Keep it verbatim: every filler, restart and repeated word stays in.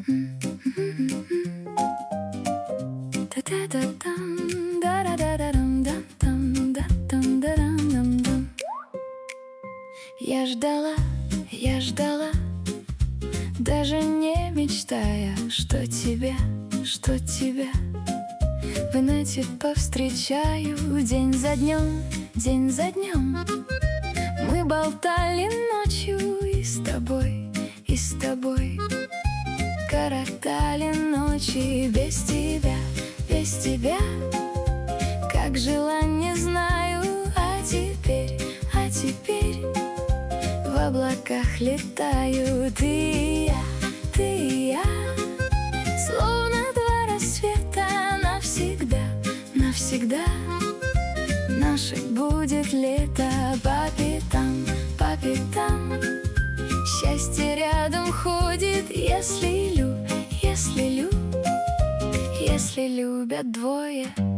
Я ждала, я ждала, даже не мечтая, что тебя, что тебя в инете повстречаю день за днем, день за днем. Мы болтали ночью и с тобой, и с тобой коротали ночи без тебя, без тебя. Как жила, не знаю, а теперь, а теперь в облаках летаю ты и я, ты и я. Словно два рассвета навсегда, навсегда. Наше будет лето по пятам, по пятам. Счастье рядом ходит, если люб, если люб, если любят двое.